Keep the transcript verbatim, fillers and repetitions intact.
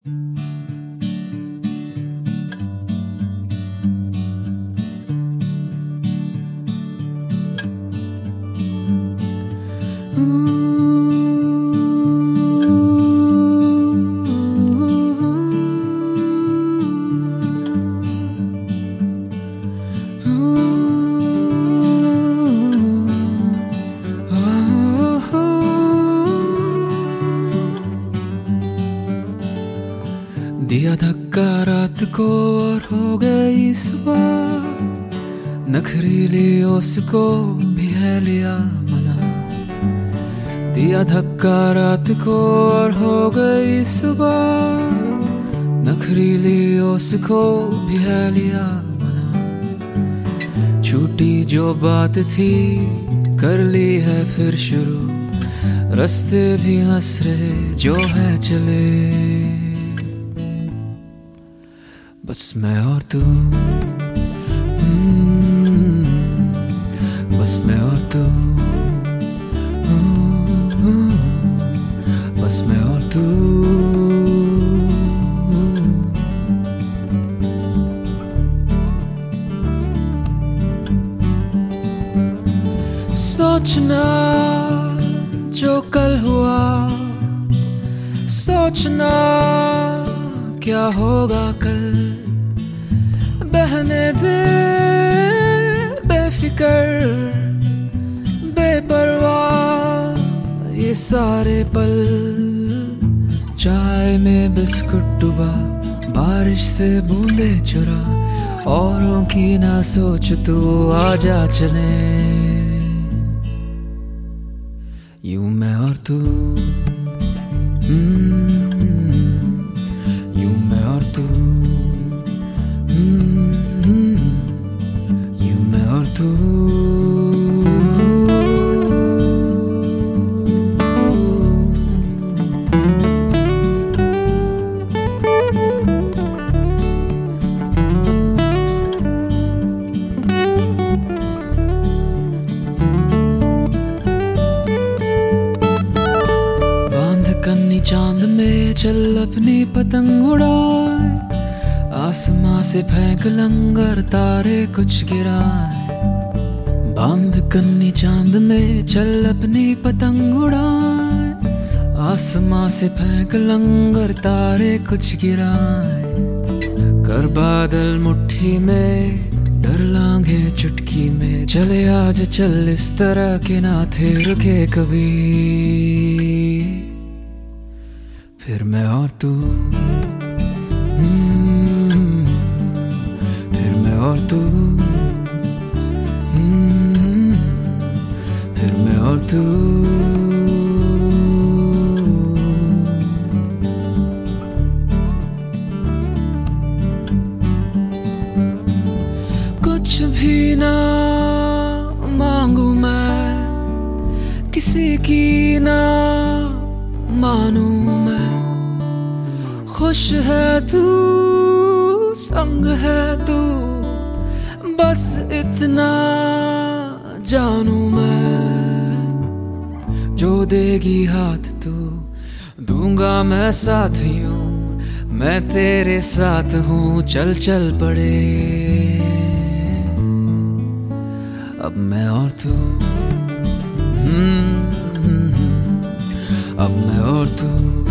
दिया धक्का रात को और हो गई सुबह, नखरीली उसको भी है लिया मना। दिया धक्का रात को और हो गई सुबह, नखरीली उसको भी है लिया मना। छूटी जो बात थी कर ली है फिर शुरू, रास्ते भी हंस रहे जो है चले। बस मैं और तू, बस मैं और तू, बस मैं और तू। सोचना जो कल हुआ, सोचना क्या होगा कल। बहने दे बेफिकर बेपरवाह ये सारे पल। चाय में बिस्कुट डुबा, बारिश से बूंदे चुरा, औरों की ना सोच तू आजा चले। यूं मैं और तू, यूं मैं और तू, यूं मैं और तू। कन्नी चांद में चल अपनी पतंग उड़ाए, आसमां से फेंक लंगर तारे कुछ गिराए। बांध कन्नी चांद में चल अपनी पतंग उड़ाए, आसमां से फेंक लंगर तारे कुछ गिराए। कर बादल मुट्ठी में डर लांघे चुटकी में, चले आज चल इस तरह के ना थे रुके कभी। फिर मैं और तू, फिर मैं और तू, फिर मैं और तू। कुछ भी ना मांगू मैं, किसी की ना मानू मैं। खुश है तू, संग है तू, बस इतना जानू मैं। जो देगी हाथ तू, दूंगा मैं साथियों, मैं तेरे साथ हूँ चल चल पड़े। अब मैं और तू, अब मैं और तू।